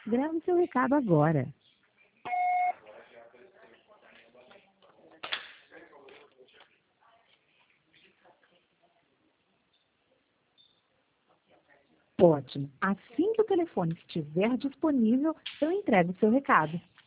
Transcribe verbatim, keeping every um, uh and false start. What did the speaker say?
Grave seu recado agora. Ótimo. Assim que o telefone estiver disponível, eu entrego o seu recado.